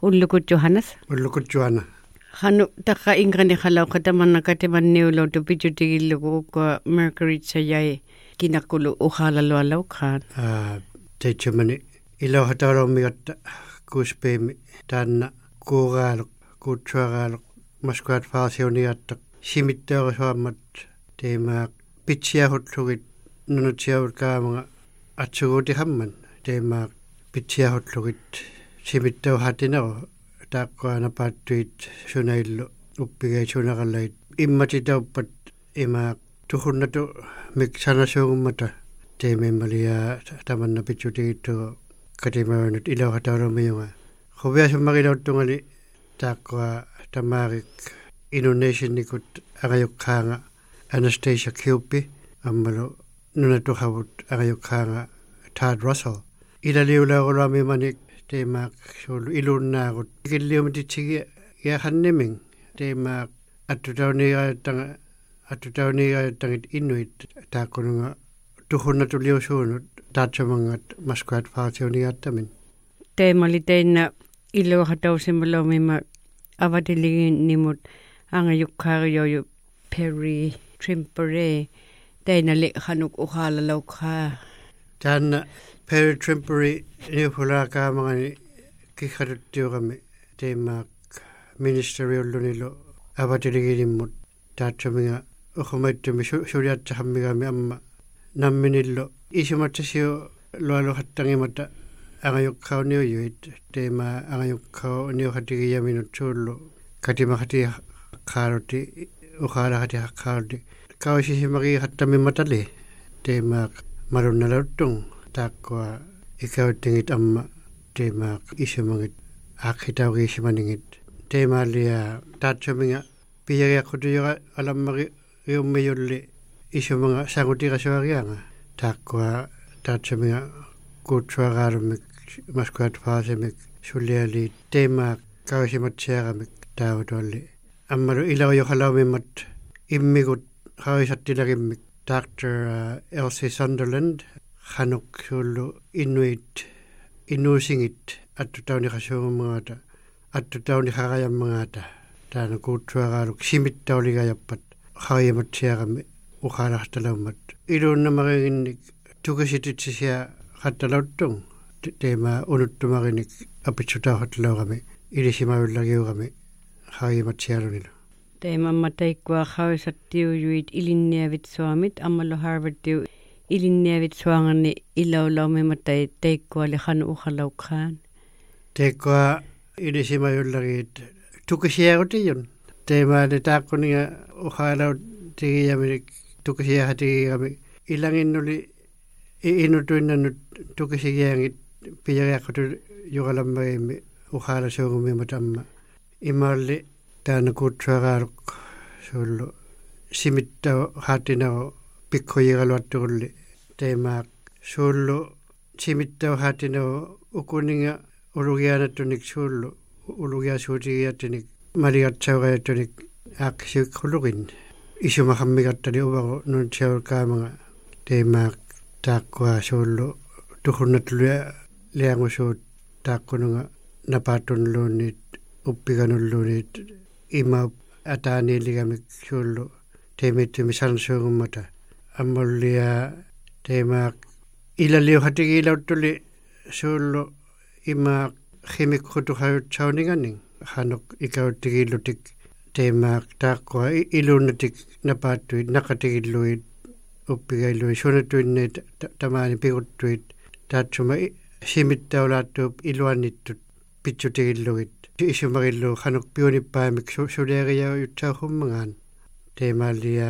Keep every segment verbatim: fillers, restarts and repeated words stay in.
Ullukut Johannes. Ullukut Johanna. Hanu taka ingkani halau kataman kataman neulo to pichutigillu ko Mercury sayay kinakulu uhalalo alaw kan. Ah, tejumani ilaw hataro migat kuspemi tanna kugal kutsuagal maskuat falsioni at simittero soamat tema pitsia hotlugit nunutsia urka mga atsuguti hamman tema pitsia hotlugit simittero hatinao takwa napatuit sunaillo uppige sunakallait immatita uppat ima tuhunnato miksanasugummata teme malia tamanna pitsutigitto katimaranut ilaw hataro miyunga khubya sumakilauttungali takwa tamarik Indonesian nikut agayukhanga Anastasia Kilpi ammalo nunatuhavut agayukhanga Todd Russell ilaliula golami manik temak sul ilunnagut killiumtitsigi ya hanneming temak atutauniga tanga atutauniga tangit inuit takununga tuhunatuliusuunut tatsamangat maskuat falsiunigattamin teemali teinna ilo hatausimmalomima avatiligin nimut angayukkarioyu Perry Trimpere teina le hanuk uhalalaw ka tanna Perry Trimpere ni hula ka mga kikharutyo kami temak ministerial lunilo avatiligin nimut tatsaminga uhumaitumi suryat sahammi kami amma namminillo isimatsasio lualo hattangimata angayukkaw niyo yuit tema angayukkaw niyo hatigiyami nutsullo katima hati karoti ukhala hati karoti kawisi simaki hattami matali tema marunalautung takwa ikaw tingit amma tema isimangit akitaw kisimaningit tema liya tatsaminga piyaya kutuyo alammaki yummiyulli isimanga sanguti kasuagiyanga takwa tatsaminga kutsuagarumik maskuat fasemik suliali tema kawisimatsiagamik taawatolli ammaru ilaw yohalawmimat immigut kawisattilagimmik Doctor uh, Elsie Sunderland hanuk sullu inuit inusingit attutauni kasuumangata attutauni hagayamangata taana kutsuagaruk simittauligayappat kawimatsiagami ukhalahtalaumat iluunnamaginnik tukasititsisia hattalautung tema unuttumaginik apitsutauhatlauqami ilisimavillagiugami haagimatsialunila teema mataikwa khawisattiuyuit ilinniavit suamit ammalo Harvard-tiu ilinniavit suangani ilaulaumi matai teikkuali hanu ukhalaukhaan teikwa ilisimavillagiit tukasiagutiyun teema le taakkuninga ukhalau tigiyaminik tukasiahatigigami ilanginnuli inutuinnannut tukasigiangit piyariaqutu yuqalammagiimmi ukhalasuugummimat amma imaalli taana kutsuaqaaluk suullu simittau haatinagu pikkuyigaluattuqulli teemaaq suullu simittau haatinagu ukuninga ulugianattunik suullu ulugiasuutigiattinik maligatsauqayattunik aakkisiukkulugin isumahammigattani uvagu nuntsiaulkaamanga teemaaq taakwa suullu tuhunnatlua liangusuut taakkununga napaatunluunniit uppiganulluunniit ima ataaniiligamik suullu teemittumi sansuugummata ammullia teemaaq ilaliuhatigiilauttuli suullu imaaq khimikhutuhayutsauninganing hanuk ikauttigiillutik teemaaq taakwa iluunnatik napaattuit naqatigilluit uppigailuit sunatuinneet tamaani piguttuit taatsuma simittaulaattuup iluannittut pitsutigillugit isumagillu hanuk piunippaamik suleeriya yutsauhummangaan teemaallia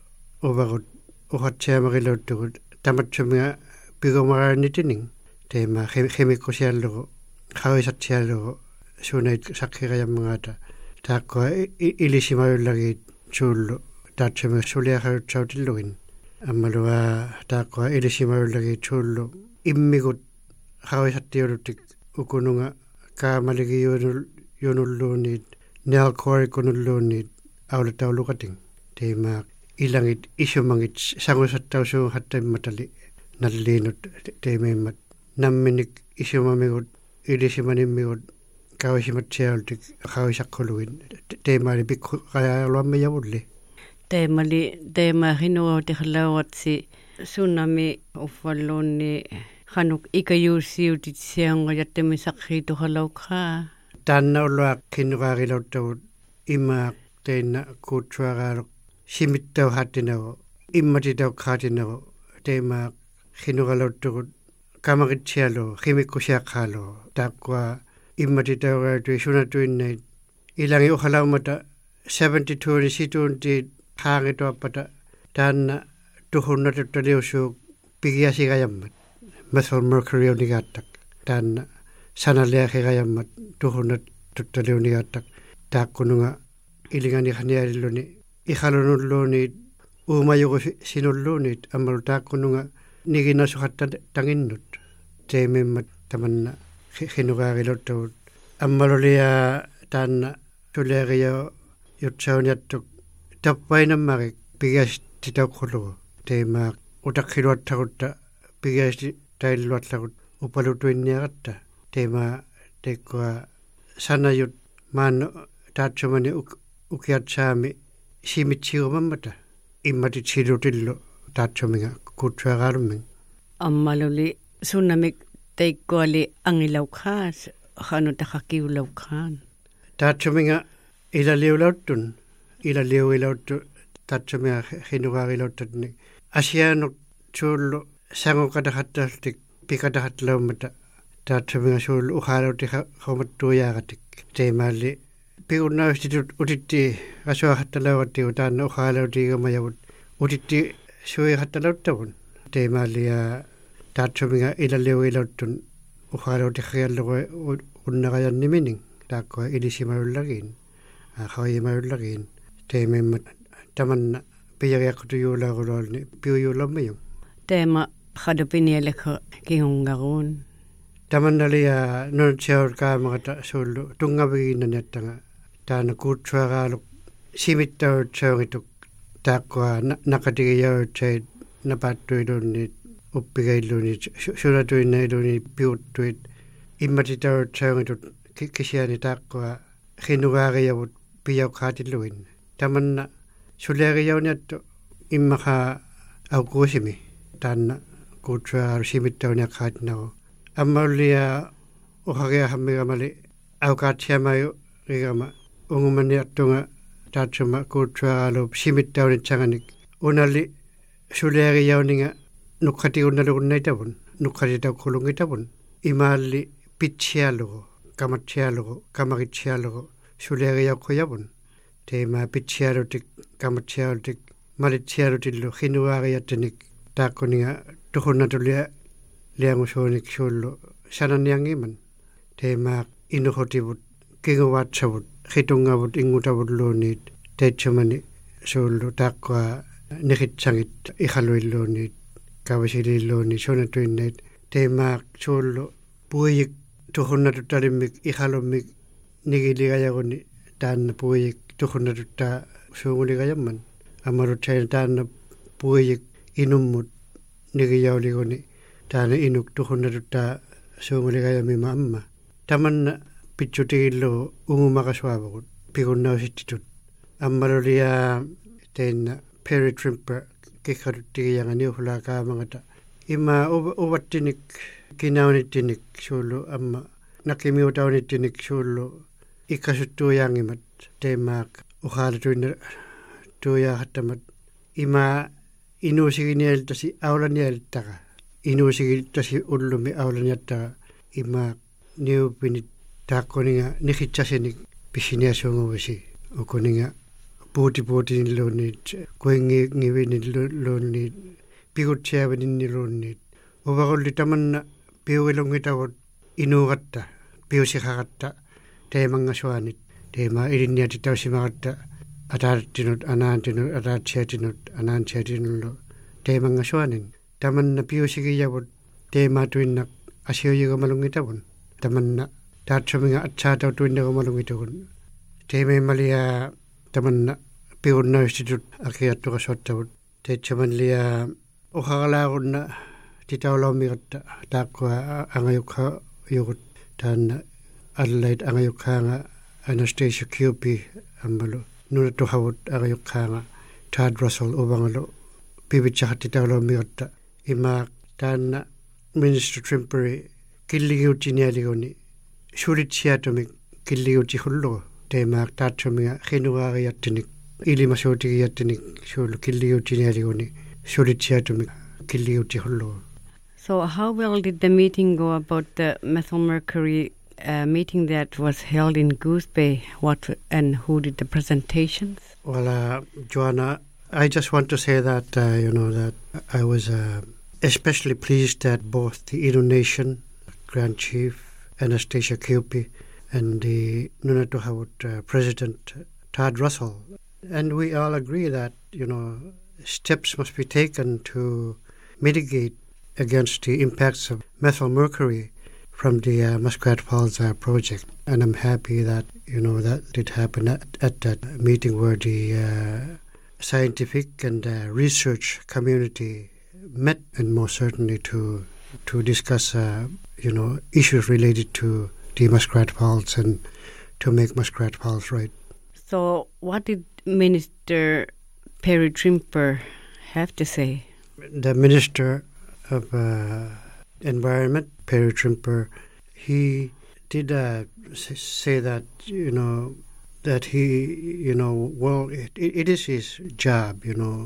uvagut uhatsiamagilluuttugut tamatsumiga pigumaraannitining teema khimikkusiallugu khawisatsiallugu sunait sakkirayammangaata taakwa ilisimayullagiit suullu taatsumiga suleerayutsautilugin ammalua taakwa ilisimayullagiit suullu immigut khawisattiulutik ukununga kaamaligi yunulluunniit nialkuarikunulluunniit aulatauluqating teemaaq ilangit isumangit sangusattausuun hattammatali nalliinut teemeimmat namminik isumamigut ilisimanimmigut kausimat sieltä kausakkoluin teema oli pikku kajaluamme javulle. Teema oli teema hinua tehlauatsi tsunami ufalluni hanuk ikajuusiutit sianga jättemi sakhitu halaukhaa. Tänne ollaan kinnukaarilautavut imma teina kutsuaraaluk simittau hattinau immatitau kaatinau teema kinnukaalautavut kamaritsialu kimikkusiakkaalu takkua immatitau raatui sunatuinneit ilangi uhalaumata seventy-two ni situunti haangituappata tänne tuhunnatukta liusuuk pigiasikajammat method mercury on nigattak tänne sanaleakikajammat tuhunnatukta liunigattak taakkununga ilingani khanialilluni ikhalunulluuni uumajugu sinulluunit ammalu taakkununga niginasuhatta tanginnut teemimmat tamanna khinugaariluttavut ammalulia taanna tuleerio jutsauniattuk tappainammarik pigiasti tauqulugu teemaaq utakkiluattarutta pigiasti tailluatlarut upalutuinniaqatta teema tekkua sanajut maan taatsumani ukiatsaami simitsiumammata immatitsilutillu taatsuminga kutsuaqaalummin ammaluli sunnamik teikkuali angilaukhaas hanutahakiulaukhaan taatsuminga ilaliulauttun ilaliuilauttu taatsuminga hinugaarilauttatni asiaanuk suullu sangukatahattaltik pikatahatlaummata taatsuminga suullu uhaalauti homattuujaaqatik teemaalli piunnaustitut utitti asuahattalauattiu taanna uhaalautigamajavut utitti suihattalauttavun teemaallia taatsuminga ilaliuilauttun uhaalautikhiallugu unnaqajannimining taakkua ilisimayullagiin aahawimayullagiin teemimmat tamanna piyariaqqutuyuulaagulualni piuyuulammayum teema khadupinialekha kihungaruun tamannalia nuntsiaur kaamagata suullu tungaviginnaniattanga taana kutsuaraaluk simittautsaugituk taakkua naqatigiyautsaid napattuilunniit uppigailluunit sunatuinnailuni piuttuit immatitautsaugetut kisiani taakkua khinugaariyavut piyaukaatilluin tamanna suleeriyauniattu immakha aukuusimi taanna kutsuaraalu simittauniakkaatinnagu ammaullia uhagiahammigamali aukaatsiamayu rigama ungumaniattunga taatsuma kutsuaraalu simittaunitsanganik unalli suleeriyauninga nukkatigunnalugunnaitavun nukkatitaukulungitavun imaalli pitsialugu kamatsialugu kamaritsialugu suleeriyaukuyavun teema pitsialutik kamatsialutik malitsialutillu khinuaariattanik taakkuninga tuhunnatulia liangusuunik suullu sananiangiman teemaaq inuhutivut kinguvatsavut khitungavut ingutavut luuniit teitsumani suullu taakkua nikitsangit ikhaluilluuniit kavasililluuni sunatuinneet teemaaq suullu puuyik tuhunnatutalimmik ikhalummik nigiligayaguni taanna puuyik tuhunnatuttaa suunguligayamman amarutsaina taanna puuyik inummut nigiyauliguni taana inuk tuhunnatuttaa suunguligayamima amma tamanna pitsutigillugu ungumaqasuavagut pikunnausittitut ammalulia teinna peritrimper kikkaruttigiyangani uhulaa kaamangata ima uvattinik kinaunittinik suullu amma nakimiutaunittinik suullu ikkasuttuujaangimat teemaaq uhaalatuinna tuujaahattamat ima inuusiginialtasi aulanialittaqa inuusigiltasi ullumi aulaniattaqa ima niupinit taakkuninga nikhitsasinik pissiniasuunguvisi ukuninga puutipuutinilluunniit kuingivinilluunniit pikutsiavininniluunniit uvaqulli tamanna piugilungitavut inuuqatta piusiqaqatta teemangasuanit teema ilinniatitausimaqatta ataarattinut anaantinut ataatsiatinut anaantsiatinullu teemangasuanin tamanna piusigiyavut teemaatuinnak asiuyigamalungitavun tamanna taatsuminga atsaatautuinnagumalungitagun teemeimalia tamanna piunnaustitut akiattuqasuattavut teitsamanlia uhaqalaagunna titaulaumigatta taakkua angayukha yugut taanna Adelaide angayukhanga Anastasia Cupie ambalo nuna to hawut angayukhanga Todd Russell ubangalo pibichahati talo miota ima tan Minister Trimpery killiuti nialigoni sulitsiatomi killiuti hullo temak tatsomiga khinuariattinik ilimasootigiattinik suulu killiuti nialigoni sulitsiatomi killiuti hullo. So how well did the meeting go about the methylmercury uh, meeting that was held in Goose Bay? What and who did the presentations? Well, uh, Joanna, I just want to say that, uh, you know, that I was uh, especially pleased that both the Indonesian Grand Chief, Anastasia Cupie, and the Nunatuhawut uh, President, Todd Russell, and we all agree that, you know, steps must be taken to mitigate against the impacts of methylmercury from the uh, Muskrat Falls uh, project. And I'm happy that, you know, that did happen at, at that meeting where the uh, scientific and uh, research community met, and most certainly to to discuss, uh, you know, issues related to the Muskrat Falls and to make Muskrat Falls right. So what did Minister Perry Trimper have to say? The Minister of uh, Environment, Perry Trimper, he did uh, say that, you know, that he, you know, well, it, it is his job, you know,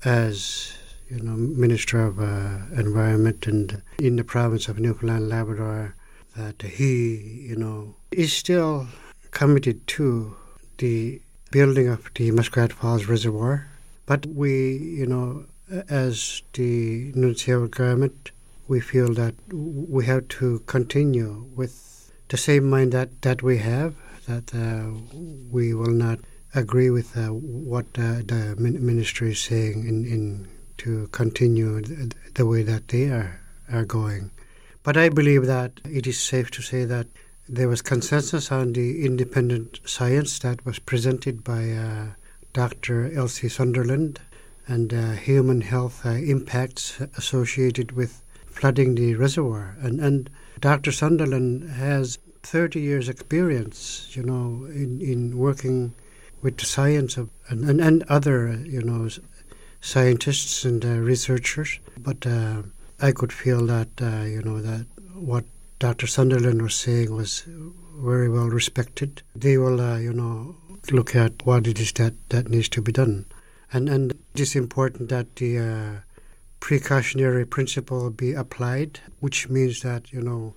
as, you know, Minister of uh, Environment and in the province of Newfoundland, Labrador, that he, you know, is still committed to the building of the Muskrat Falls Reservoir. But we, you know, as the Nunavut government, we feel that we have to continue with the same mind that, that we have, that uh, we will not agree with uh, what uh, the ministry is saying in, in to continue the, the way that they are, are going. But I believe that it is safe to say that there was consensus on the independent science that was presented by uh, Doctor Elsie Sunderland and uh, human health uh, impacts associated with flooding the reservoir. And, and Doctor Sunderland has thirty years experience, you know, in, in working with the science of and, and, and other, you know, scientists and uh, researchers. But uh, I could feel that, uh, you know, that what Doctor Sunderland was saying was very well respected. They will, uh, you know, look at what it is that, that needs to be done. And and it is important that the uh, precautionary principle be applied, which means that, you know,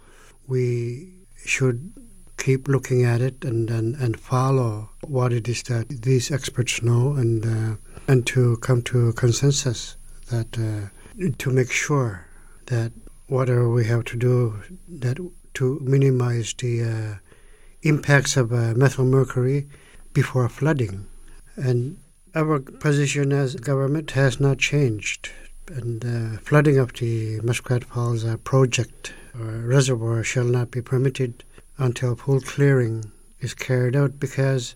we should keep looking at it and, and, and follow what it is that these experts know, and uh, and to come to a consensus that uh, to make sure that whatever we have to do that to minimize the uh, impacts of uh, methylmercury before flooding. And our position as government has not changed, and uh, flooding of the Muskrat Falls uh, project or reservoir shall not be permitted until full clearing is carried out, because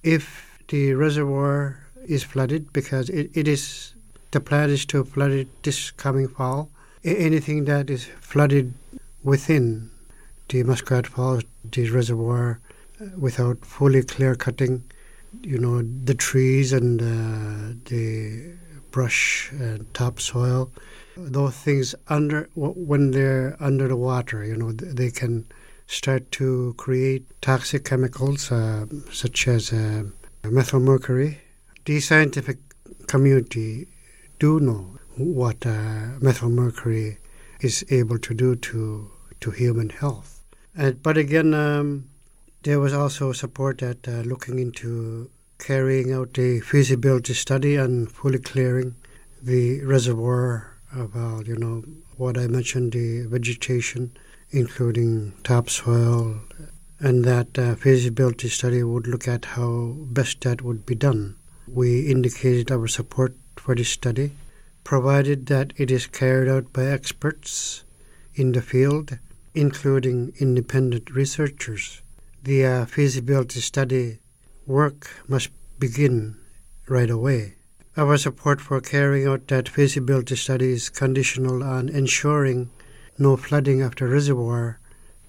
if the reservoir is flooded, because it, it is, the plan is to flood it this coming fall, anything that is flooded within the Muskrat Falls, the reservoir, uh, without fully clear cutting, you know, the trees and uh, the brush and topsoil, those things under, when they're under the water, you know, they can start to create toxic chemicals uh, such as uh, methylmercury. The scientific community do know what uh, methylmercury is able to do to to human health. And, but again, um, there was also support at uh, looking into carrying out a feasibility study on fully clearing the reservoir of, uh, you know, what I mentioned, the vegetation, including topsoil, and that uh, feasibility study would look at how best that would be done. We indicated our support for this study, provided that it is carried out by experts in the field, including independent researchers. The uh, feasibility study work must begin right away. Our support for carrying out that feasibility study is conditional on ensuring no flooding of the reservoir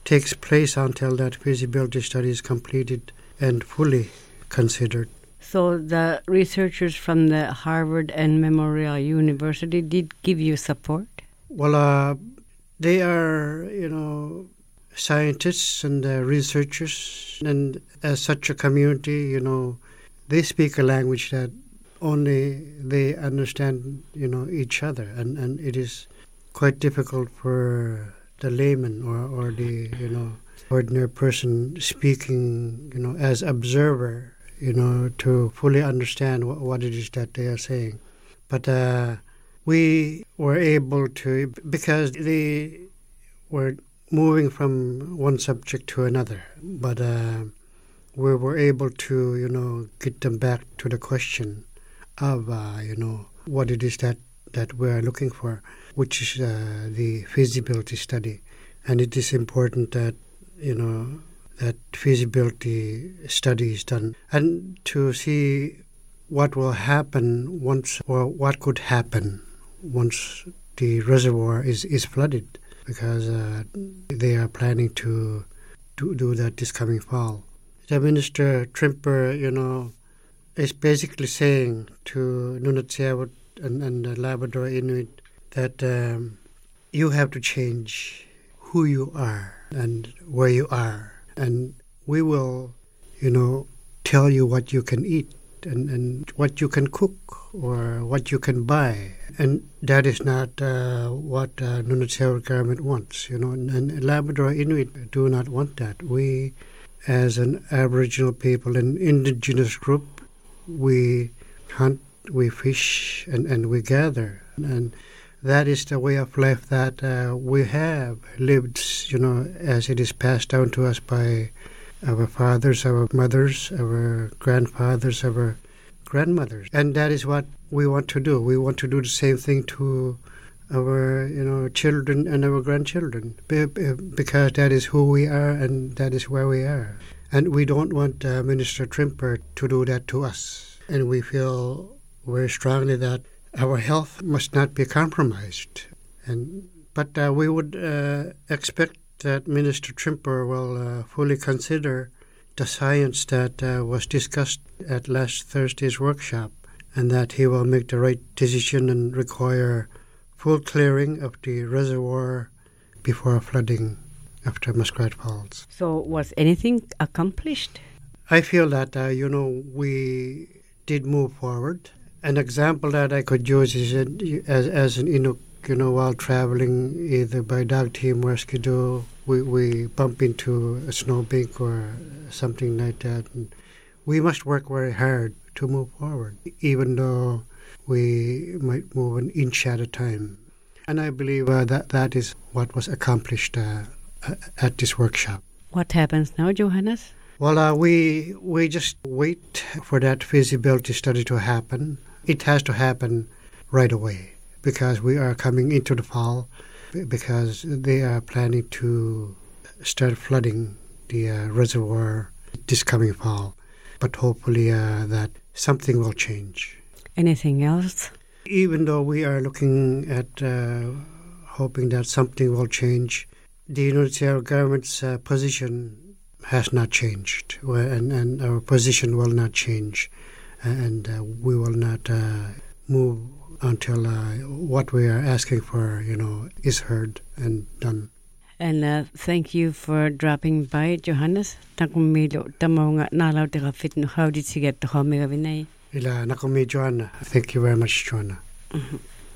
takes place until that feasibility study is completed and fully considered. So the researchers from the Harvard and Memorial University did give you support? Well, uh, they are, you know, scientists and uh, researchers, and as such a community, you know, they speak a language that only they understand, you know, each other, and, and it is quite difficult for the layman or, or the, you know, ordinary person speaking, you know, as observer, you know, to fully understand what, what it is that they are saying. But uh, we were able to, because they were moving from one subject to another, but uh, we were able to, you know, get them back to the question of, uh, you know, what it is that, that we're looking for, which is uh, the feasibility study. And it is important that, you know, that feasibility study is done, and to see what will happen once, or what could happen once the reservoir is, is flooded, because uh, they are planning to, to do that this coming fall. The Minister Trimper, you know, is basically saying to Nunatsiavut and, and the Labrador Inuit that um, you have to change who you are and where you are. And we will, you know, tell you what you can eat and, and what you can cook or what you can buy. And that is not uh, what uh, Nunatsiavut government wants, you know. And, and Labrador Inuit do not want that. We, as an Aboriginal people, an indigenous group, we hunt, we fish, and, and we gather. And that is the way of life that uh, we have lived, you know, as it is passed down to us by our fathers, our mothers, our grandfathers, our grandmothers. And that is what we want to do. We want to do the same thing to our, you know, children and our grandchildren, because that is who we are and that is where we are. And we don't want uh, Minister Trimper to do that to us. And we feel very strongly that our health must not be compromised. And but uh, we would uh, expect that Minister Trimper will uh, fully consider the science that uh, was discussed at last Thursday's workshop, and that he will make the right decision and require full clearing of the reservoir before flooding after Muskrat Falls. So was anything accomplished? I feel that, uh, you know, we did move forward. An example that I could use is that as, as an Inuk, you know, while traveling either by dog team or skidoo, we, we bump into a snowbank or something like that. And we must work very hard to move forward, even though we might move an inch at a time. And I believe uh, that that is what was accomplished uh, at this workshop. What happens now, Johannes? Well, uh, we we just wait for that feasibility study to happen. It has to happen right away because we are coming into the fall, because they are planning to start flooding the uh, reservoir this coming fall. But hopefully uh, that something will change. Anything else? Even though we are looking at uh, hoping that something will change, the Nunatsiavut government's uh, position has not changed, and, and our position will not change, and uh, we will not uh, move until uh, what we are asking for, you know, is heard and done. And uh, thank you for dropping by, Johannes. Takumilo tamaunga nalaw teka fit no how did you get to home vinay? Ila nakumi Joanna. Thank you very much, Joanna. Mm-hmm.